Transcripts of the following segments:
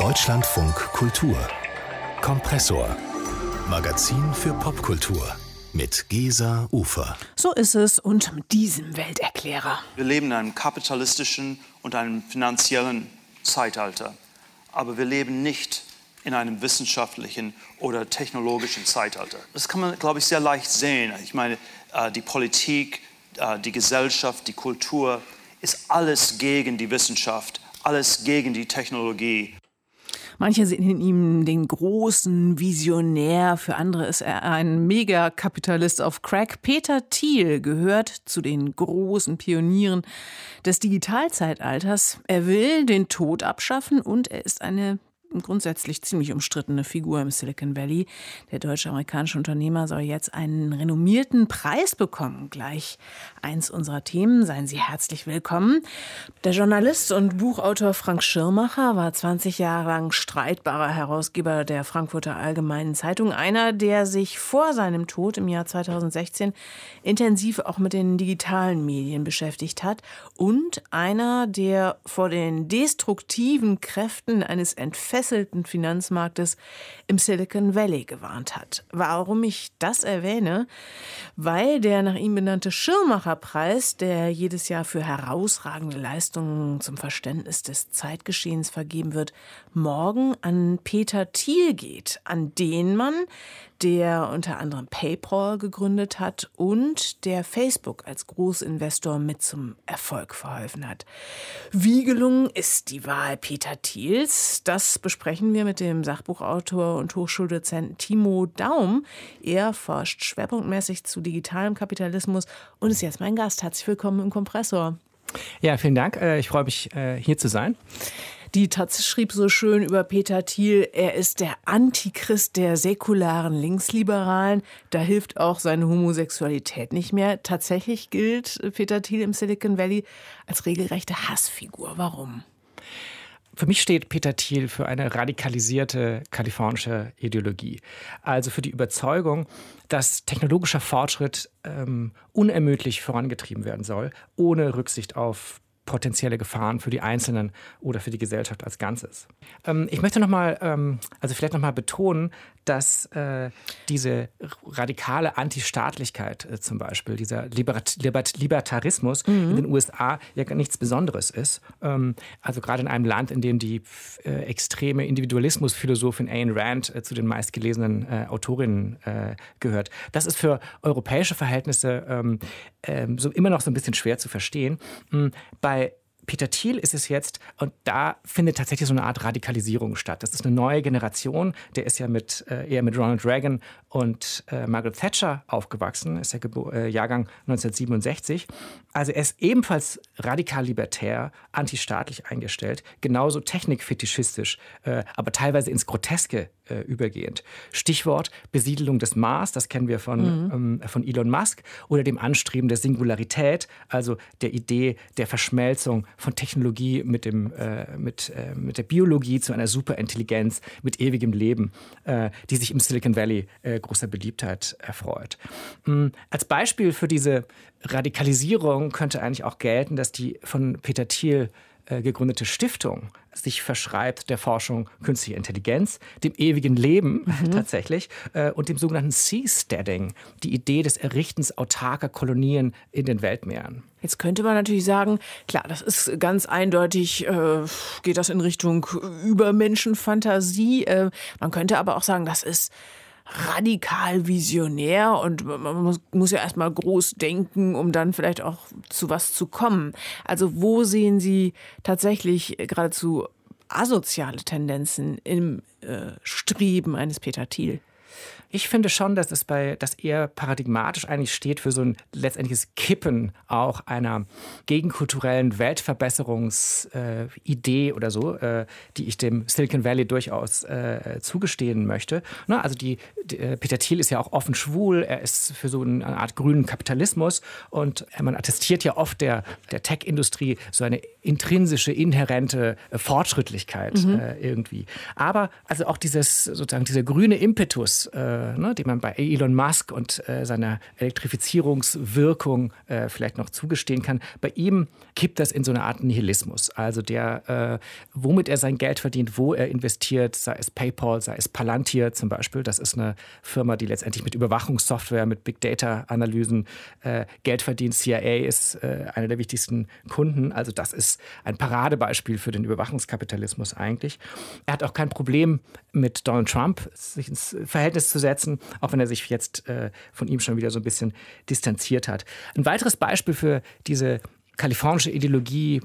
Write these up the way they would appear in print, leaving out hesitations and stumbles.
Deutschlandfunk Kultur Kompressor. Magazin für Popkultur mit Gesa Ufer. So ist es und mit diesem Welterklärer. Wir leben in einem kapitalistischen und einem finanziellen Zeitalter. Aber wir leben nicht in einem wissenschaftlichen oder technologischen Zeitalter. Das kann man, glaube ich, sehr leicht sehen. Ich meine, die Politik, die Gesellschaft, die Kultur ist alles gegen die Wissenschaft, alles gegen die Technologie. Manche sehen in ihm den großen Visionär, für andere ist er ein Megakapitalist auf Crack. Peter Thiel gehört zu den großen Pionieren des Digitalzeitalters. Er will den Tod abschaffen und er ist eine grundsätzlich ziemlich umstrittene Figur im Silicon Valley. Der deutsche-amerikanische Unternehmer soll jetzt einen renommierten Preis bekommen. Gleich eins unserer Themen. Seien Sie herzlich willkommen. Der Journalist und Buchautor Frank Schirmacher war 20 Jahre lang streitbarer Herausgeber der Frankfurter Allgemeinen Zeitung. Einer, der sich vor seinem Tod im Jahr 2016 intensiv auch mit den digitalen Medien beschäftigt hat. Und einer, der vor den destruktiven Kräften eines entfesselten Finanzmarktes im Silicon Valley gewarnt hat. Warum ich das erwähne? Weil der nach ihm benannte Schirmacher-Preis, der jedes Jahr für herausragende Leistungen zum Verständnis des Zeitgeschehens vergeben wird, morgen an Peter Thiel geht, an den Mann, der unter anderem PayPal gegründet hat und der Facebook als Großinvestor mit zum Erfolg verholfen hat. Wie gelungen ist die Wahl Peter Thiels? Das besprechen wir mit dem Sachbuchautor und Hochschuldozenten Timo Daum. Er forscht schwerpunktmäßig zu digitalem Kapitalismus und ist jetzt mein Gast. Herzlich willkommen im Kompressor. Ja, vielen Dank. Ich freue mich, hier zu sein. Die Taz schrieb so schön über Peter Thiel, er ist der Antichrist der säkularen Linksliberalen. Da hilft auch seine Homosexualität nicht mehr. Tatsächlich gilt Peter Thiel im Silicon Valley als regelrechte Hassfigur. Warum? Für mich steht Peter Thiel für eine radikalisierte kalifornische Ideologie. Also für die Überzeugung, dass technologischer Fortschritt unermüdlich vorangetrieben werden soll, ohne Rücksicht auf potenzielle Gefahren für die Einzelnen oder für die Gesellschaft als Ganzes. Ich möchte vielleicht nochmal betonen, dass diese radikale Antistaatlichkeit zum Beispiel, dieser Libertarismus in den USA ja gar nichts Besonderes ist. Also gerade in einem Land, in dem die extreme Individualismusphilosophin Ayn Rand zu den meistgelesenen Autorinnen gehört. Das ist für europäische Verhältnisse so immer noch so ein bisschen schwer zu verstehen. Bei Peter Thiel ist es jetzt, und da findet tatsächlich so eine Art Radikalisierung statt. Das ist eine neue Generation, der ist ja eher mit Ronald Reagan und Margaret Thatcher aufgewachsen, ist ja Jahrgang 1967. Also er ist ebenfalls radikal libertär, antistaatlich eingestellt, genauso technikfetischistisch, aber teilweise ins Groteske übergehend. Stichwort Besiedelung des Mars, das kennen wir von Elon Musk, oder dem Anstreben der Singularität, also der Idee der Verschmelzung von Technologie mit der Biologie zu einer Superintelligenz mit ewigem Leben, die sich im Silicon Valley großer Beliebtheit erfreut. Als Beispiel für diese Radikalisierung könnte eigentlich auch gelten, dass die von Peter Thiel gegründete Stiftung sich verschreibt der Forschung künstlicher Intelligenz, dem ewigen Leben tatsächlich und dem sogenannten Seasteading, die Idee des Errichtens autarker Kolonien in den Weltmeeren. Jetzt könnte man natürlich sagen, klar, das ist ganz eindeutig, geht das in Richtung Übermenschenfantasie. Man könnte aber auch sagen, das ist radikal visionär und man muss ja erstmal groß denken, um dann vielleicht auch zu was zu kommen. Also wo sehen Sie tatsächlich geradezu asoziale Tendenzen im Streben eines Peter Thiel? Ich finde schon, dass das eher paradigmatisch eigentlich steht für so ein letztendliches Kippen auch einer gegenkulturellen Weltverbesserungsidee oder so, die ich dem Silicon Valley durchaus zugestehen möchte. Also Peter Thiel ist ja auch offen schwul, er ist für so eine Art grünen Kapitalismus und man attestiert ja oft der Tech-Industrie so eine intrinsische, inhärente Fortschrittlichkeit irgendwie. Aber also auch dieser grüne Impetus den man bei Elon Musk und seiner Elektrifizierungswirkung vielleicht noch zugestehen kann, bei ihm kippt das in so eine Art Nihilismus. Also womit er sein Geld verdient, wo er investiert, sei es PayPal, sei es Palantir zum Beispiel. Das ist eine Firma, die letztendlich mit Überwachungssoftware, mit Big-Data-Analysen Geld verdient. CIA ist einer der wichtigsten Kunden. Also das ist ein Paradebeispiel für den Überwachungskapitalismus eigentlich. Er hat auch kein Problem mit Donald Trump, sich ins Verhältnis zu setzen, auch wenn er sich jetzt von ihm schon wieder so ein bisschen distanziert hat. Ein weiteres Beispiel für diese kalifornische Ideologie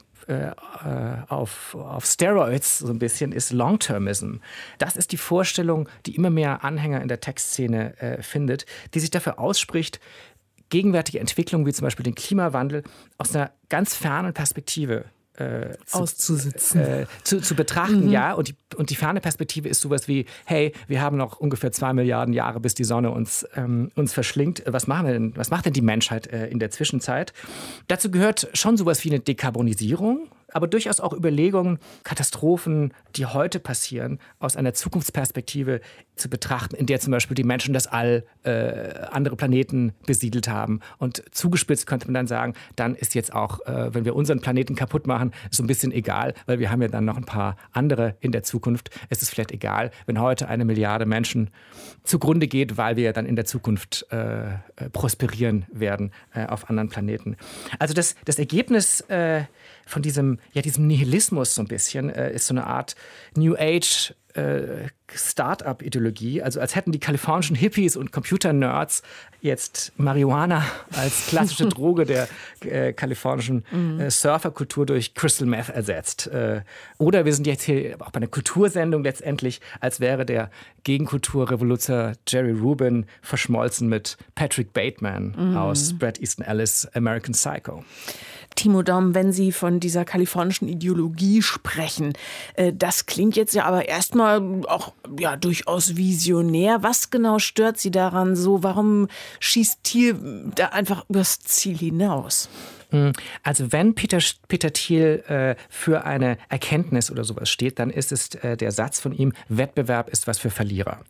auf Steroids so ein bisschen ist Long-Termism. Das ist die Vorstellung, die immer mehr Anhänger in der Tech-Szene findet, die sich dafür ausspricht, gegenwärtige Entwicklungen wie zum Beispiel den Klimawandel aus einer ganz fernen Perspektive auszusitzen. Zu betrachten, ja. Und die ferne Perspektive ist sowas wie, hey, wir haben noch ungefähr 2 Milliarden Jahre, bis die Sonne uns verschlingt. Was macht denn die Menschheit in der Zwischenzeit? Dazu gehört schon sowas wie eine Dekarbonisierung, aber durchaus auch Überlegungen, Katastrophen, die heute passieren, aus einer Zukunftsperspektive zu betrachten, in der zum Beispiel die Menschen das All andere Planeten besiedelt haben. Und zugespitzt könnte man dann sagen, dann ist jetzt auch, wenn wir unseren Planeten kaputt machen, so ein bisschen egal, weil wir haben ja dann noch ein paar andere in der Zukunft. Es ist vielleicht egal, wenn heute 1 Milliarde Menschen zugrunde geht, weil wir ja dann in der Zukunft prosperieren werden auf anderen Planeten. Also das Ergebnis von diesem Nihilismus so ein bisschen ist so eine Art New Age Start-up-Ideologie, also als hätten die kalifornischen Hippies und Computer-Nerds jetzt Marihuana als klassische Droge der kalifornischen Surferkultur durch Crystal Meth ersetzt. Oder wir sind jetzt hier auch bei einer Kultursendung letztendlich, als wäre der Gegenkulturrevoluzer Jerry Rubin verschmolzen mit Patrick Bateman aus Bret Easton Ellis' American Psycho. Timo Daum, wenn Sie von dieser kalifornischen Ideologie sprechen, das klingt jetzt ja aber erstmal auch durchaus visionär. Was genau stört Sie daran so? Warum schießt Thiel da einfach übers Ziel hinaus? Also wenn Peter Thiel für eine Erkenntnis oder sowas steht, dann ist es der Satz von ihm, Wettbewerb ist was für Verlierer.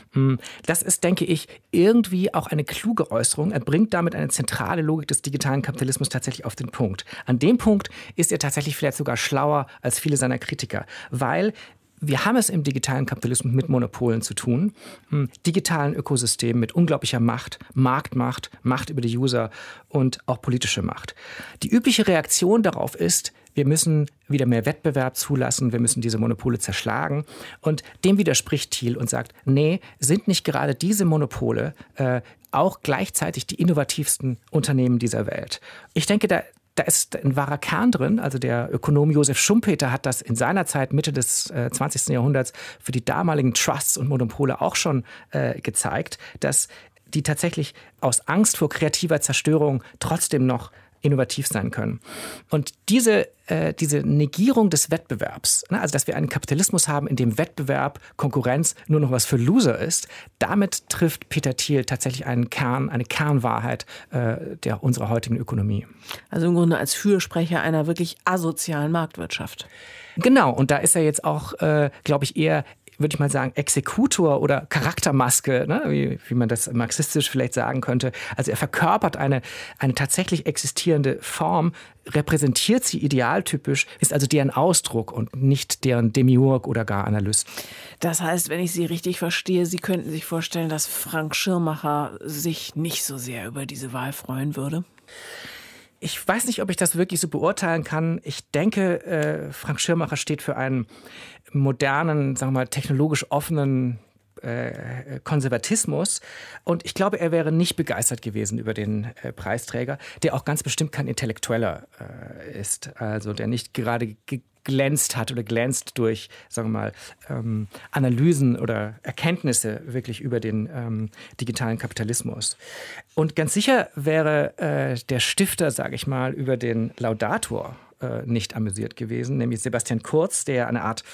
Das ist, denke ich, irgendwie auch eine kluge Äußerung. Er bringt damit eine zentrale Logik des digitalen Kapitalismus tatsächlich auf den Punkt. An dem Punkt ist er tatsächlich vielleicht sogar schlauer als viele seiner Kritiker, weil wir haben es im digitalen Kapitalismus mit Monopolen zu tun, digitalen Ökosystemen mit unglaublicher Macht, Marktmacht, Macht über die User und auch politische Macht. Die übliche Reaktion darauf ist, wir müssen wieder mehr Wettbewerb zulassen, wir müssen diese Monopole zerschlagen. Und dem widerspricht Thiel und sagt, nee, sind nicht gerade diese Monopole auch gleichzeitig die innovativsten Unternehmen dieser Welt? Ich denke, da ist ein wahrer Kern drin. Also der Ökonom Josef Schumpeter hat das in seiner Zeit, Mitte des 20. Jahrhunderts, für die damaligen Trusts und Monopole auch schon gezeigt, dass die tatsächlich aus Angst vor kreativer Zerstörung trotzdem noch innovativ sein können. Und diese Negierung des Wettbewerbs, also dass wir einen Kapitalismus haben, in dem Wettbewerb, Konkurrenz nur noch was für Loser ist, damit trifft Peter Thiel tatsächlich eine Kernwahrheit unserer heutigen Ökonomie. Also im Grunde als Fürsprecher einer wirklich asozialen Marktwirtschaft. Genau, und da ist er jetzt auch, glaube ich, eher, würde ich mal sagen, Exekutor oder Charaktermaske, ne? wie man das marxistisch vielleicht sagen könnte. Also er verkörpert eine tatsächlich existierende Form, repräsentiert sie idealtypisch, ist also deren Ausdruck und nicht deren Demiurg oder gar Analyst. Das heißt, wenn ich Sie richtig verstehe, Sie könnten sich vorstellen, dass Frank Schirmacher sich nicht so sehr über diese Wahl freuen würde? Ich weiß nicht, ob ich das wirklich so beurteilen kann. Ich denke, Frank Schirmacher steht für einen modernen, sagen wir mal, technologisch offenen Konservatismus. Und ich glaube, er wäre nicht begeistert gewesen über den Preisträger, der auch ganz bestimmt kein Intellektueller ist. Also der nicht gerade glänzt hat oder glänzt durch, sagen wir mal, Analysen oder Erkenntnisse wirklich über den digitalen Kapitalismus. Und ganz sicher wäre der Stifter, sage ich mal, über den Laudator nicht amüsiert gewesen, nämlich Sebastian Kurz, der eine Art,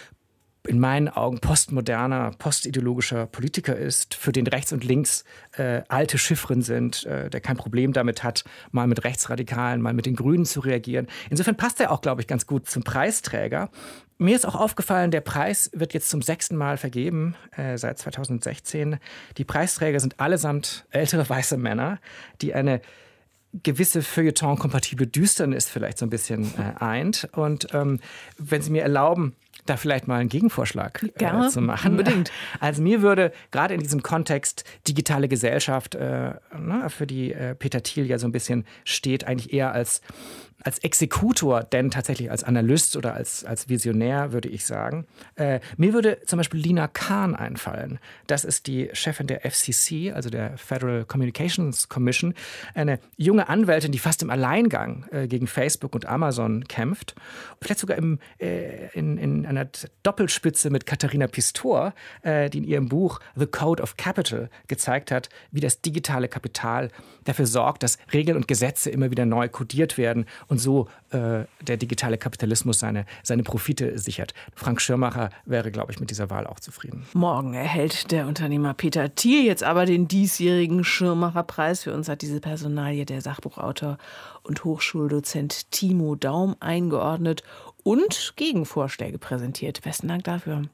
in meinen Augen, postmoderner, postideologischer Politiker ist, für den rechts und links alte Chiffren sind, der kein Problem damit hat, mal mit Rechtsradikalen, mal mit den Grünen zu reagieren. Insofern passt er auch, glaube ich, ganz gut zum Preisträger. Mir ist auch aufgefallen, der Preis wird jetzt zum 6. Mal vergeben, seit 2016. Die Preisträger sind allesamt ältere weiße Männer, die eine gewisse Feuilleton-kompatible Düsternis vielleicht so ein bisschen eint. Und wenn Sie mir erlauben, da vielleicht mal einen Gegenvorschlag zu machen. Unbedingt. Also mir würde gerade in diesem Kontext digitale Gesellschaft, für die Peter Thiel ja so ein bisschen steht, eigentlich eher als Exekutor, denn tatsächlich als Analyst oder als Visionär, würde ich sagen. Mir würde zum Beispiel Lina Khan einfallen. Das ist die Chefin der FCC, also der Federal Communications Commission. Eine junge Anwältin, die fast im Alleingang gegen Facebook und Amazon kämpft. Vielleicht sogar in einer Doppelspitze mit Katharina Pistor, die in ihrem Buch The Code of Capital gezeigt hat, wie das digitale Kapital dafür sorgt, dass Regeln und Gesetze immer wieder neu kodiert werden und so der digitale Kapitalismus seine Profite sichert. Frank Schirmacher wäre, glaube ich, mit dieser Wahl auch zufrieden. Morgen erhält der Unternehmer Peter Thiel jetzt aber den diesjährigen Schirmacher-Preis. Für uns hat diese Personalie der Sachbuchautor und Hochschuldozent Timo Daum eingeordnet und Gegenvorschläge präsentiert. Besten Dank dafür.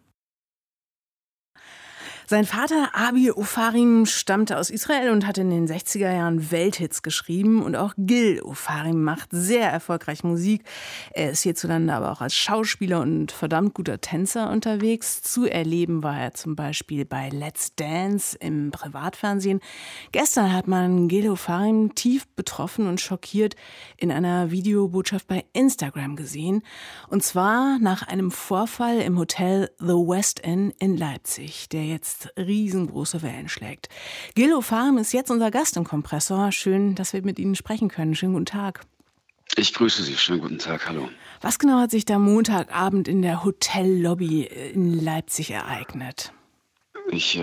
Sein Vater Abi Ofarim stammte aus Israel und hat in den 60er Jahren Welthits geschrieben. Und auch Gil Ofarim macht sehr erfolgreich Musik. Er ist hierzulande aber auch als Schauspieler und verdammt guter Tänzer unterwegs. Zu erleben war er zum Beispiel bei Let's Dance im Privatfernsehen. Gestern hat man Gil Ofarim tief betroffen und schockiert in einer Videobotschaft bei Instagram gesehen. Und zwar nach einem Vorfall im Hotel The West Inn in Leipzig, der jetzt riesengroße Wellen schlägt. Gil Ofarim ist jetzt unser Gast im Kompressor. Schön, dass wir mit Ihnen sprechen können. Schönen guten Tag. Ich grüße Sie. Schönen guten Tag. Hallo. Was genau hat sich da Montagabend in der Hotellobby in Leipzig ereignet? Ich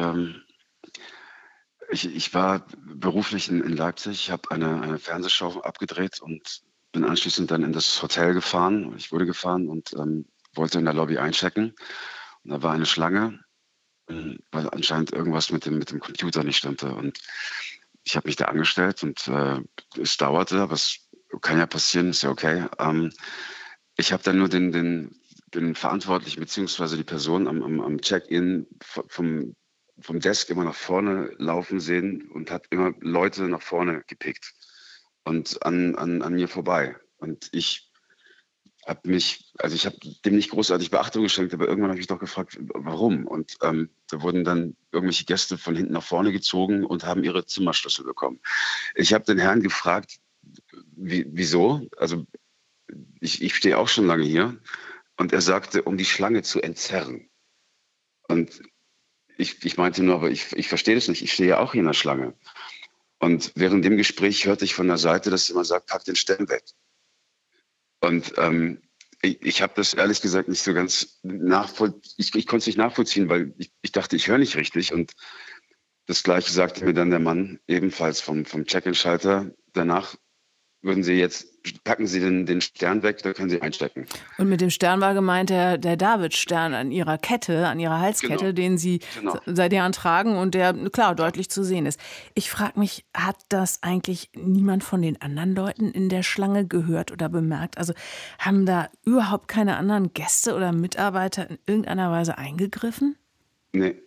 war beruflich in Leipzig. Ich habe eine Fernsehshow abgedreht und bin anschließend dann in das Hotel gefahren. Ich wurde gefahren und wollte in der Lobby einchecken. Und da war eine Schlange, weil anscheinend irgendwas mit dem Computer nicht stimmte. Und ich habe mich da angestellt und es dauerte, aber es kann ja passieren, ist ja okay. Ich habe dann nur den Verantwortlichen beziehungsweise die Person am Check-in vom Desk immer nach vorne laufen sehen und hat immer Leute nach vorne gepickt und an mir vorbei. Und ich habe dem nicht großartig Beachtung geschenkt, aber irgendwann habe ich mich doch gefragt, warum? Und da wurden dann irgendwelche Gäste von hinten nach vorne gezogen und haben ihre Zimmerschlüssel bekommen. Ich habe den Herrn gefragt, wieso? Also ich stehe auch schon lange hier. Und er sagte, um die Schlange zu entzerren. Und ich meinte nur, aber ich verstehe das nicht, ich stehe ja auch hier in der Schlange. Und während dem Gespräch hörte ich von der Seite, dass jemand sagt, pack den Stern weg. Und ich habe das ehrlich gesagt nicht so ganz ich konnte es nicht nachvollziehen, weil ich dachte, ich höre nicht richtig. Und das Gleiche sagte mir dann der Mann, ebenfalls vom Check-in-Schalter. Danach packen Sie den Stern weg, da können Sie einstecken. Und mit dem Stern war gemeint der David-Stern an Ihrer Kette, an Ihrer Halskette, genau, den Sie seit Jahren tragen und der, klar, deutlich zu sehen ist. Ich frage mich, hat das eigentlich niemand von den anderen Leuten in der Schlange gehört oder bemerkt? Also haben da überhaupt keine anderen Gäste oder Mitarbeiter in irgendeiner Weise eingegriffen? Nee.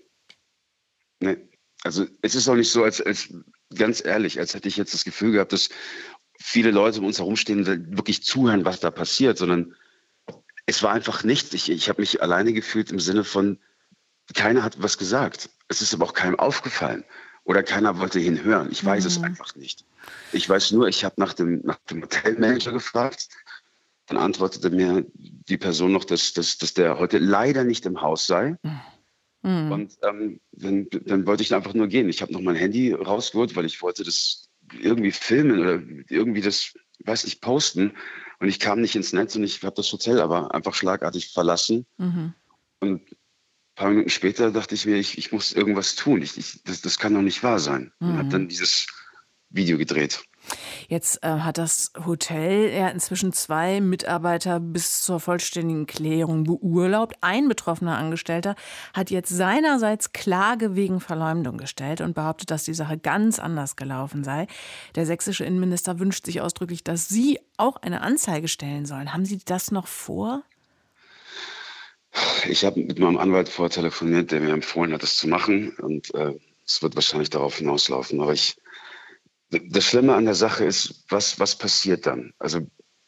Also es ist auch nicht so, als ganz ehrlich, als hätte ich jetzt das Gefühl gehabt, dass viele Leute um uns herumstehen und wirklich zuhören, was da passiert, sondern es war einfach nichts. Ich habe mich alleine gefühlt im Sinne von, keiner hat was gesagt. Es ist aber auch keinem aufgefallen oder keiner wollte hinhören. Ich weiß es einfach nicht. Ich weiß nur, ich habe nach dem Hotelmanager gefragt. Dann antwortete mir die Person noch, dass der heute leider nicht im Haus sei. Und dann wollte ich einfach nur gehen. Ich habe noch mein Handy rausgeholt, weil ich wollte das irgendwie filmen oder irgendwie das, weiß nicht, posten. Und ich kam nicht ins Netz und ich habe das Hotel aber einfach schlagartig verlassen. Und ein paar Minuten später dachte ich mir, ich muss irgendwas tun. Das kann doch nicht wahr sein. Und habe dann dieses Video gedreht. Jetzt hat das Hotel inzwischen 2 Mitarbeiter bis zur vollständigen Klärung beurlaubt. Ein betroffener Angestellter hat jetzt seinerseits Klage wegen Verleumdung gestellt und behauptet, dass die Sache ganz anders gelaufen sei. Der sächsische Innenminister wünscht sich ausdrücklich, dass Sie auch eine Anzeige stellen sollen. Haben Sie das noch vor? Ich habe mit meinem Anwalt vorher telefoniert, der mir empfohlen hat, das zu machen. Und es wird wahrscheinlich darauf hinauslaufen. Aber das Schlimme an der Sache ist, was passiert dann? Also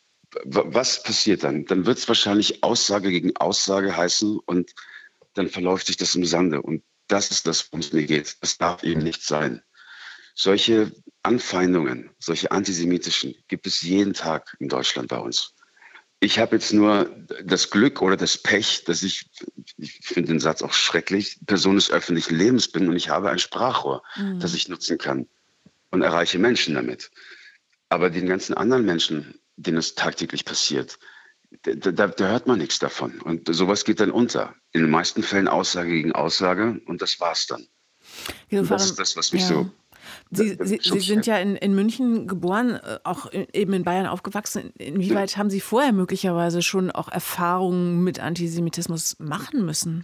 was passiert dann? Dann wird es wahrscheinlich Aussage gegen Aussage heißen und dann verläuft sich das im Sande. Und das ist das, worum es mir geht. Das darf eben nicht sein. Solche Anfeindungen, solche antisemitischen, gibt es jeden Tag in Deutschland bei uns. Ich habe jetzt nur das Glück oder das Pech, dass ich finde den Satz auch schrecklich, Person des öffentlichen Lebens bin und ich habe ein Sprachrohr, das ich nutzen kann und erreiche Menschen damit. Aber den ganzen anderen Menschen, denen es tagtäglich passiert, da hört man nichts davon. Und sowas geht dann unter. In den meisten Fällen Aussage gegen Aussage und das war's dann. Und das ist das, was mich so... Sie sind ja in München geboren, auch eben in Bayern aufgewachsen. Inwieweit haben Sie vorher möglicherweise schon auch Erfahrungen mit Antisemitismus machen müssen?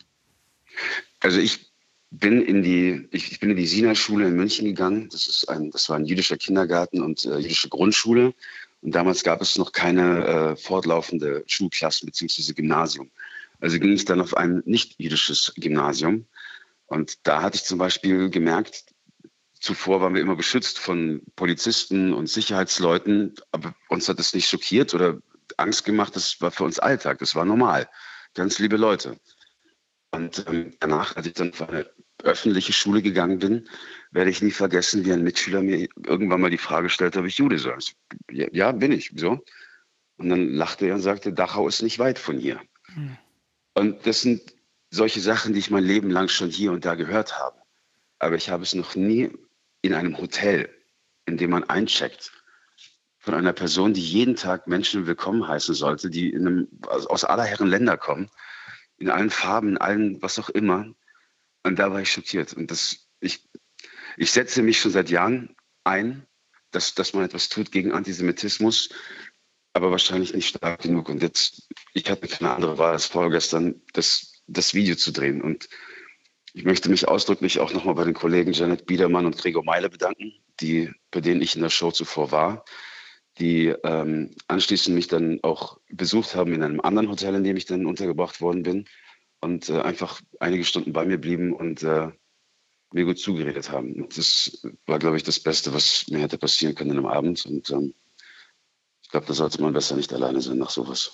Also ich bin in die Sina-Schule in München gegangen. Das war ein jüdischer Kindergarten und jüdische Grundschule. Und damals gab es noch keine fortlaufende Schulklasse bzw. Gymnasium. Also ging ich dann auf ein nicht-jüdisches Gymnasium. Und da hatte ich zum Beispiel gemerkt, zuvor waren wir immer beschützt von Polizisten und Sicherheitsleuten, aber uns hat es nicht schockiert oder Angst gemacht. Das war für uns Alltag, das war normal. Ganz liebe Leute. Und danach, als ich dann auf eine öffentliche Schule gegangen bin, werde ich nie vergessen, wie ein Mitschüler mir irgendwann mal die Frage stellte, ob ich Jude sei. Ja, bin ich. So. Und dann lachte er und sagte, Dachau ist nicht weit von hier. Und das sind solche Sachen, die ich mein Leben lang schon hier und da gehört habe. Aber ich habe es noch nie in einem Hotel, in dem man eincheckt, von einer Person, die jeden Tag Menschen willkommen heißen sollte, die aus aller Herren Länder kommen, in allen Farben, in allen, was auch immer. Und da war ich schockiert. Und ich setze mich schon seit Jahren ein, dass man etwas tut gegen Antisemitismus, aber wahrscheinlich nicht stark genug. Und jetzt, ich hatte keine andere Wahl als vorgestern, das Video zu drehen. Und ich möchte mich ausdrücklich auch nochmal bei den Kollegen Janet Biedermann und Gregor Meile bedanken, bei denen ich in der Show zuvor war, die anschließend mich dann auch besucht haben in einem anderen Hotel, in dem ich dann untergebracht worden bin und einfach einige Stunden bei mir blieben und mir gut zugeredet haben. Und das war, glaube ich, das Beste, was mir hätte passieren können am Abend. Und ich glaube, da sollte man besser nicht alleine sein nach sowas.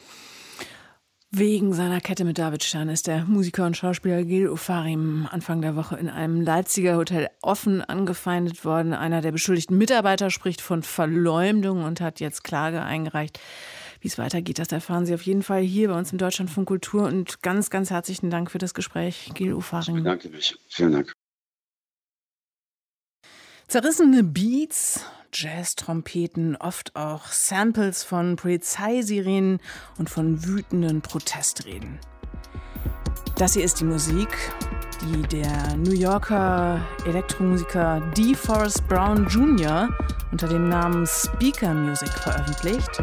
Wegen seiner Kette mit David Stern ist der Musiker und Schauspieler Gil Ofarim Anfang der Woche in einem Leipziger Hotel offen angefeindet worden. Einer der beschuldigten Mitarbeiter spricht von Verleumdung und hat jetzt Klage eingereicht. Wie es weitergeht, das erfahren Sie auf jeden Fall hier bei uns im Deutschlandfunk Kultur. Und ganz, ganz herzlichen Dank für das Gespräch, Gil Ofarim. Ich bedanke mich. Vielen Dank. Zerrissene Beats, Jazz-Trompeten, oft auch Samples von Polizeisirenen und von wütenden Protestreden. Das hier ist die Musik, die der New Yorker Elektromusiker DeForest Brown Jr. unter dem Namen Speaker Music veröffentlicht.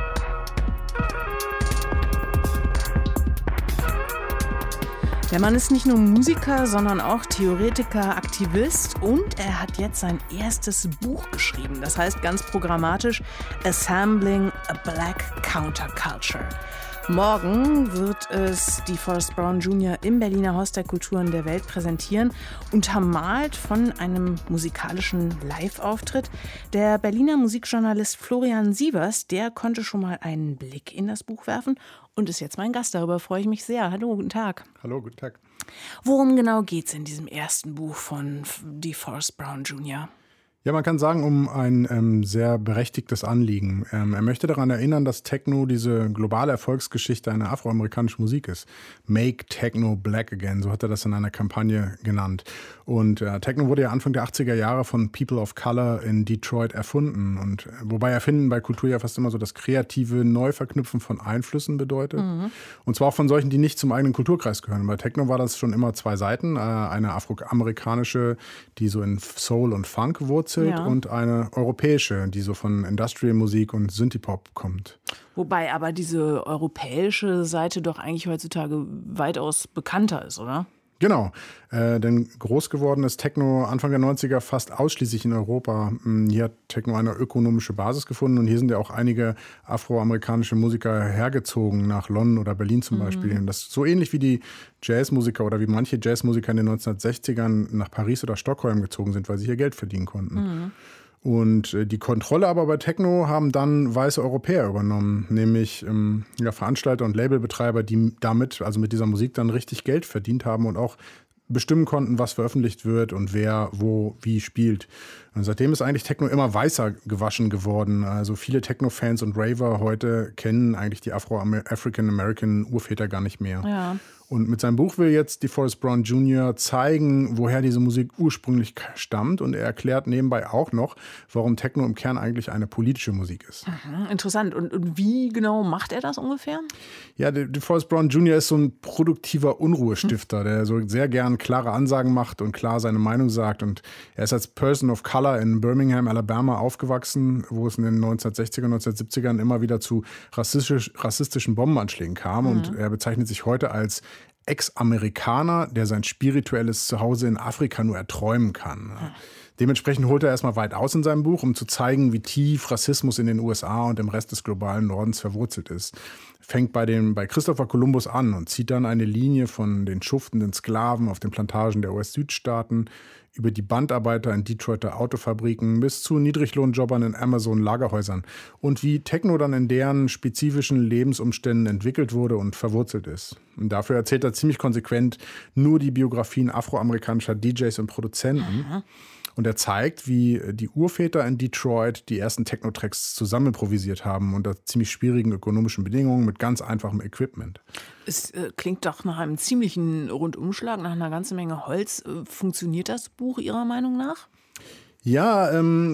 Der Mann ist nicht nur Musiker, sondern auch Theoretiker, Aktivist und er hat jetzt sein erstes Buch geschrieben. Das heißt ganz programmatisch Assembling a Black Counterculture. Morgen wird es DeForest Brown Jr. im Berliner Haus der Kulturen der Welt präsentieren, untermalt von einem musikalischen Live-Auftritt. Der Berliner Musikjournalist Florian Sievers, der konnte schon mal einen Blick in das Buch werfen und ist jetzt mein Gast. Darüber freue ich mich sehr. Hallo, guten Tag. Hallo, guten Tag. Worum genau geht es in diesem ersten Buch von DeForest Brown Jr.? Ja, man kann sagen, um ein sehr berechtigtes Anliegen. Er möchte daran erinnern, dass Techno diese globale Erfolgsgeschichte einer afroamerikanischen Musik ist. Make Techno Black Again, so hat er das in einer Kampagne genannt. Und Techno wurde ja Anfang der 80er Jahre von People of Color in Detroit erfunden. Und wobei Erfinden bei Kultur ja fast immer so das kreative Neuverknüpfen von Einflüssen bedeutet. Und zwar auch von solchen, die nicht zum eigenen Kulturkreis gehören. Bei Techno war das schon immer zwei Seiten. Eine afroamerikanische, die so in Soul und Funk wurzelt. Ja. Und eine europäische, die so von Industrial-Musik und Synthie-Pop kommt. Wobei aber diese europäische Seite doch eigentlich heutzutage weitaus bekannter ist, oder? Genau, denn groß geworden ist Techno Anfang der 90er fast ausschließlich in Europa. Hier hat Techno eine ökonomische Basis gefunden und hier sind ja auch einige afroamerikanische Musiker hergezogen, nach London oder Berlin zum Beispiel. Und das ist so ähnlich wie die Jazzmusiker oder wie manche Jazzmusiker in den 1960ern nach Paris oder Stockholm gezogen sind, weil sie hier Geld verdienen konnten. Und die Kontrolle aber bei Techno haben dann weiße Europäer übernommen, nämlich Veranstalter und Labelbetreiber, die damit, also mit dieser Musik dann richtig Geld verdient haben und auch bestimmen konnten, was veröffentlicht wird und wer wo wie spielt. Und seitdem ist eigentlich Techno immer weißer gewaschen geworden. Also viele Techno-Fans und Raver heute kennen eigentlich die African-American Urväter gar nicht mehr. Ja. Und mit seinem Buch will jetzt DeForest Brown Jr. zeigen, woher diese Musik ursprünglich stammt. Und er erklärt nebenbei auch noch, warum Techno im Kern eigentlich eine politische Musik ist. Interessant. Und wie genau macht er das ungefähr? Ja, DeForest Brown Jr. ist so ein produktiver Unruhestifter, der so sehr gern klare Ansagen macht und klar seine Meinung sagt. Und er ist als Person of Color in Birmingham, Alabama aufgewachsen, wo es in den 1960er und 1970ern immer wieder zu rassistischen Bombenanschlägen kam. Und er bezeichnet sich heute als Ex-Amerikaner, der sein spirituelles Zuhause in Afrika nur erträumen kann. Dementsprechend holt er erstmal weit aus in seinem Buch, um zu zeigen, wie tief Rassismus in den USA und im Rest des globalen Nordens verwurzelt ist. Fängt bei Christopher Columbus an und zieht dann eine Linie von den schuftenden Sklaven auf den Plantagen der US-Südstaaten über die Bandarbeiter in Detroiter Autofabriken bis zu Niedriglohnjobbern in Amazon-Lagerhäusern und wie Techno dann in deren spezifischen Lebensumständen entwickelt wurde und verwurzelt ist. Und dafür erzählt er ziemlich konsequent nur die Biografien afroamerikanischer DJs und Produzenten. Und er zeigt, wie die Urväter in Detroit die ersten Techno-Tracks zusammen improvisiert haben unter ziemlich schwierigen ökonomischen Bedingungen mit ganz einfachem Equipment. Es klingt doch nach einem ziemlichen Rundumschlag, nach einer ganzen Menge Holz. Funktioniert das Buch Ihrer Meinung nach? Ja,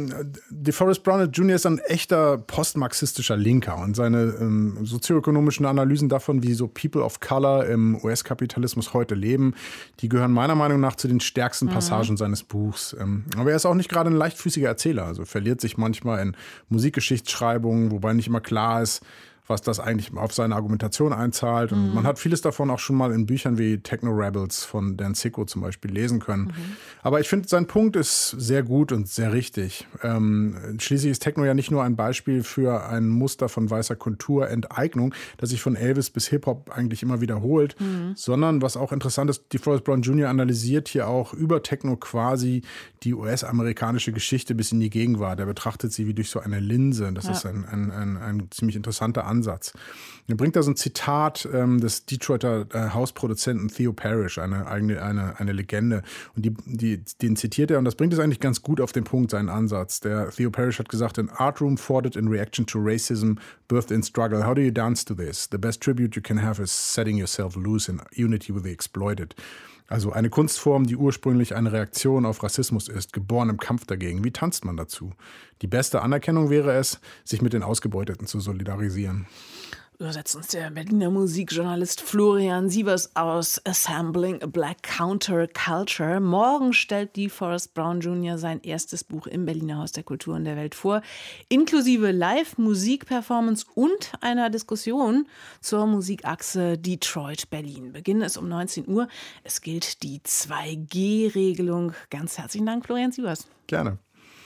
DeForest Brown Jr. ist ein echter postmarxistischer Linker und seine sozioökonomischen Analysen davon, wie so People of Color im US-Kapitalismus heute leben, die gehören meiner Meinung nach zu den stärksten Passagen seines Buchs. Aber er ist auch nicht gerade ein leichtfüßiger Erzähler, also verliert sich manchmal in Musikgeschichtsschreibungen, wobei nicht immer klar ist, was das eigentlich auf seine Argumentation einzahlt. Und man hat vieles davon auch schon mal in Büchern wie Techno Rebels von Dan Sicko zum Beispiel lesen können. Aber ich finde, sein Punkt ist sehr gut und sehr richtig. Schließlich ist Techno ja nicht nur ein Beispiel für ein Muster von weißer Kulturenteignung, das sich von Elvis bis Hip-Hop eigentlich immer wiederholt, sondern, was auch interessant ist, DeForest Brown Jr. analysiert hier auch über Techno quasi die US-amerikanische Geschichte bis in die Gegenwart. Er betrachtet sie wie durch so eine Linse. Das ist ein ziemlich interessanter Ansatz. Er bringt da so ein Zitat des Detroiter Hausproduzenten Theo Parrish, eine Legende. Und den zitiert er und das bringt es eigentlich ganz gut auf den Punkt, seinen Ansatz. Der Theo Parrish hat gesagt, an art room formed in reaction to racism, birthed in struggle. How do you dance to this? The best tribute you can have is setting yourself loose in unity with the exploited. Also eine Kunstform, die ursprünglich eine Reaktion auf Rassismus ist, geboren im Kampf dagegen. Wie tanzt man dazu? Die beste Anerkennung wäre es, sich mit den Ausgebeuteten zu solidarisieren. Übersetzt uns der Berliner Musikjournalist Florian Sievers aus Assembling a Black Counterculture. Morgen stellt DeForest Brown Jr. sein erstes Buch im Berliner Haus der Kultur und der Welt vor, inklusive Live-Musik-Performance und einer Diskussion zur Musikachse Detroit-Berlin. Beginn ist um 19 Uhr. Es gilt die 2G-Regelung. Ganz herzlichen Dank, Florian Sievers. Gerne.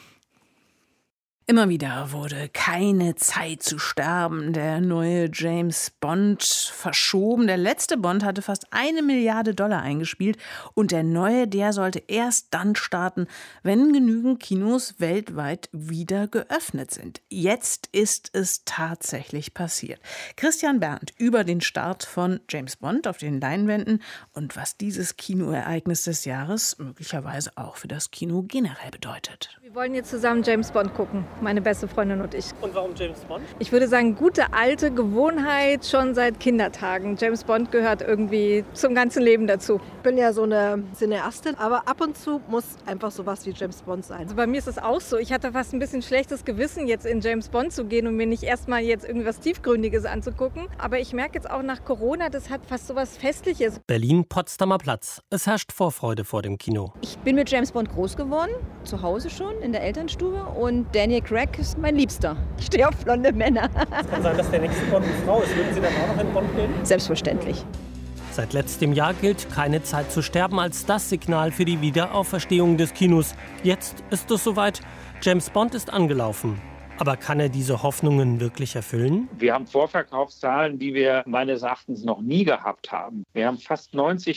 Immer wieder wurde Keine Zeit zu sterben, der neue James Bond, verschoben. Der letzte Bond hatte fast $1 Milliarde eingespielt und der neue, der sollte erst dann starten, wenn genügend Kinos weltweit wieder geöffnet sind. Jetzt ist es tatsächlich passiert. Christian Berndt über den Start von James Bond auf den Leinwänden und was dieses Kinoereignis des Jahres möglicherweise auch für das Kino generell bedeutet. Wir wollen jetzt zusammen James Bond gucken, meine beste Freundin und ich. Und warum James Bond? Ich würde sagen, gute alte Gewohnheit schon seit Kindertagen. James Bond gehört irgendwie zum ganzen Leben dazu. Ich bin ja so eine Cineastin, aber ab und zu muss einfach sowas wie James Bond sein. Also bei mir ist es auch so. Ich hatte fast ein bisschen schlechtes Gewissen, jetzt in James Bond zu gehen und mir nicht erstmal jetzt irgendwas Tiefgründiges anzugucken. Aber ich merke jetzt auch nach Corona, das hat fast so was Festliches. Berlin-Potsdamer Platz. Es herrscht Vorfreude vor dem Kino. Ich bin mit James Bond groß geworden, zu Hause schon, in der Elternstube. Und Daniel Craig ist mein Liebster. Ich stehe auf blonde Männer. Es kann sein, dass der nächste Bond eine Frau ist. Würden Sie dann auch noch in Bond gehen? Selbstverständlich. Seit letztem Jahr gilt keine Zeit zu sterben als das Signal für die Wiederauferstehung des Kinos. Jetzt ist es soweit. James Bond ist angelaufen. Aber kann er diese Hoffnungen wirklich erfüllen? Wir haben Vorverkaufszahlen, die wir meines Erachtens noch nie gehabt haben. Wir haben fast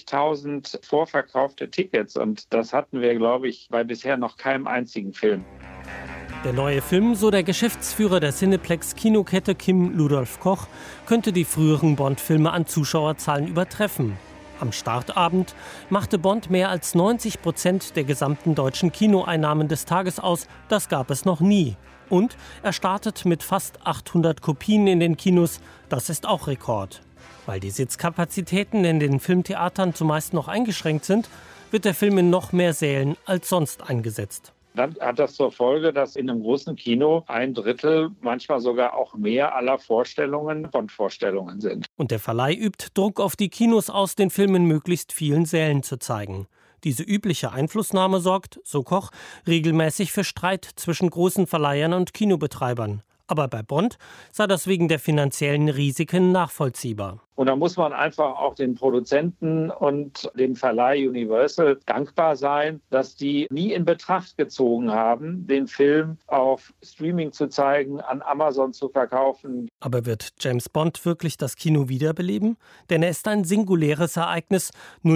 90.000 vorverkaufte Tickets und das hatten wir, glaube ich, bei bisher noch keinem einzigen Film. Der neue Film, so der Geschäftsführer der Cineplex-Kinokette Kim Ludolf-Koch, könnte die früheren Bond-Filme an Zuschauerzahlen übertreffen. Am Startabend machte Bond mehr als 90% der gesamten deutschen Kinoeinnahmen des Tages aus. Das gab es noch nie. Und er startet mit fast 800 Kopien in den Kinos. Das ist auch Rekord. Weil die Sitzkapazitäten in den Filmtheatern zumeist noch eingeschränkt sind, wird der Film in noch mehr Sälen als sonst eingesetzt. Dann hat das zur Folge, dass in einem großen Kino 1/3, manchmal sogar auch mehr aller Vorstellungen Bond-Vorstellungen sind. Und der Verleih übt Druck auf die Kinos aus, den Film in möglichst vielen Sälen zu zeigen. Diese übliche Einflussnahme sorgt, so Koch, regelmäßig für Streit zwischen großen Verleihern und Kinobetreibern. Aber bei Bond sei das wegen der finanziellen Risiken nachvollziehbar. Und da muss man einfach auch den Produzenten und dem Verleih Universal dankbar sein, dass die nie in Betracht gezogen haben, den Film auf Streaming zu zeigen, an Amazon zu verkaufen. Aber wird James Bond wirklich das Kino wiederbeleben? Denn er ist ein singuläres Ereignis.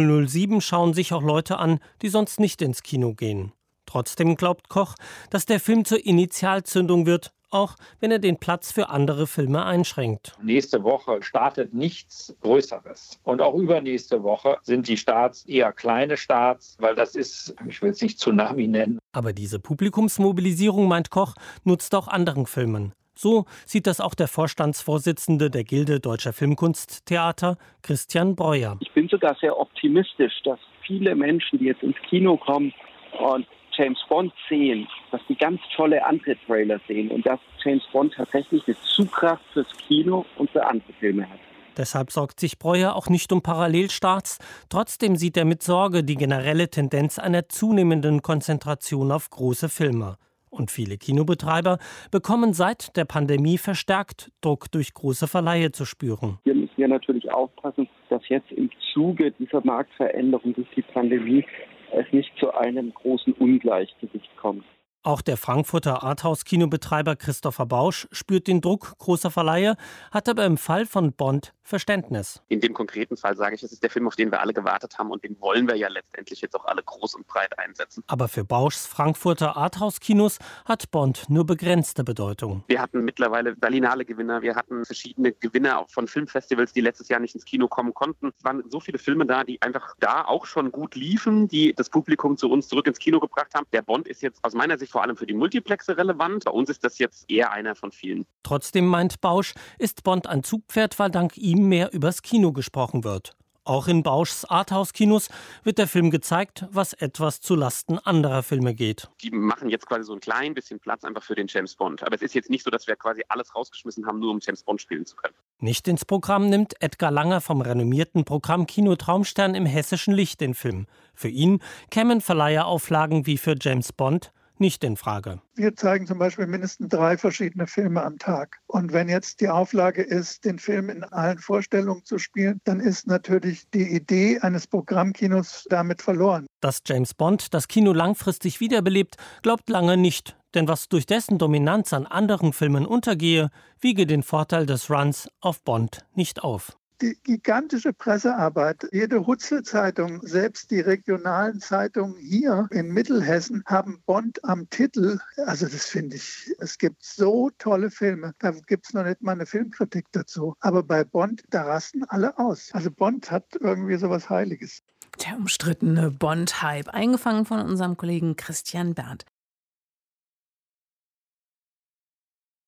007 schauen sich auch Leute an, die sonst nicht ins Kino gehen. Trotzdem glaubt Koch, dass der Film zur Initialzündung wird, auch wenn er den Platz für andere Filme einschränkt. Nächste Woche startet nichts Größeres. Und auch übernächste Woche sind die Starts eher kleine Starts, weil das ist, ich will es nicht Tsunami nennen. Aber diese Publikumsmobilisierung, meint Koch, nutzt auch anderen Filmen. So sieht das auch der Vorstandsvorsitzende der Gilde Deutscher Filmkunsttheater, Christian Breuer. Ich bin sogar sehr optimistisch, dass viele Menschen, die jetzt ins Kino kommen und James Bond sehen, dass die ganz tolle andere Trailer sehen und dass James Bond tatsächlich eine Zugkraft fürs Kino und für andere Filme hat. Deshalb sorgt sich Breuer auch nicht um Parallelstarts. Trotzdem sieht er mit Sorge die generelle Tendenz einer zunehmenden Konzentration auf große Filme. Und viele Kinobetreiber bekommen seit der Pandemie verstärkt Druck durch große Verleihe zu spüren. Hier müssen wir natürlich aufpassen, dass jetzt im Zuge dieser Marktveränderung durch die Pandemie es nicht zu einem großen Ungleichgewicht kommt. Auch der Frankfurter Arthouse-Kinobetreiber Christopher Bausch spürt den Druck großer Verleiher, hat aber im Fall von Bond Verständnis. In dem konkreten Fall sage ich, es ist der Film, auf den wir alle gewartet haben und den wollen wir ja letztendlich jetzt auch alle groß und breit einsetzen. Aber für Bauschs Frankfurter Arthouse-Kinos hat Bond nur begrenzte Bedeutung. Wir hatten mittlerweile Berlinale-Gewinner, wir hatten verschiedene Gewinner auch von Filmfestivals, die letztes Jahr nicht ins Kino kommen konnten. Es waren so viele Filme da, die einfach da auch schon gut liefen, die das Publikum zu uns zurück ins Kino gebracht haben. Der Bond ist jetzt aus meiner Sicht vor allem für die Multiplexe relevant. Bei uns ist das jetzt eher einer von vielen. Trotzdem, meint Bausch, ist Bond ein Zugpferd, weil dank ihm mehr übers Kino gesprochen wird. Auch in Bauschs Arthouse-Kinos wird der Film gezeigt, was etwas zulasten anderer Filme geht. Die machen jetzt quasi so ein klein bisschen Platz einfach für den James Bond. Aber es ist jetzt nicht so, dass wir quasi alles rausgeschmissen haben, nur um James Bond spielen zu können. Nicht ins Programm nimmt Edgar Langer vom renommierten Programm Kino Traumstern im Hessischen Licht den Film. Für ihn kämen Verleiherauflagen wie für James Bond nicht in Frage. Wir zeigen zum Beispiel mindestens 3 verschiedene Filme am Tag. Und wenn jetzt die Auflage ist, den Film in allen Vorstellungen zu spielen, dann ist natürlich die Idee eines Programmkinos damit verloren. Dass James Bond das Kino langfristig wiederbelebt, glaubt Lange nicht. Denn was durch dessen Dominanz an anderen Filmen untergehe, wiege den Vorteil des Runs auf Bond nicht auf. Die gigantische Pressearbeit, jede Hutzel-Zeitung, selbst die regionalen Zeitungen hier in Mittelhessen haben Bond am Titel. Also das finde ich, es gibt so tolle Filme, da gibt es noch nicht mal eine Filmkritik dazu. Aber bei Bond, da rasten alle aus. Also Bond hat irgendwie sowas Heiliges. Der umstrittene Bond-Hype, eingefangen von unserem Kollegen Christian Berndt.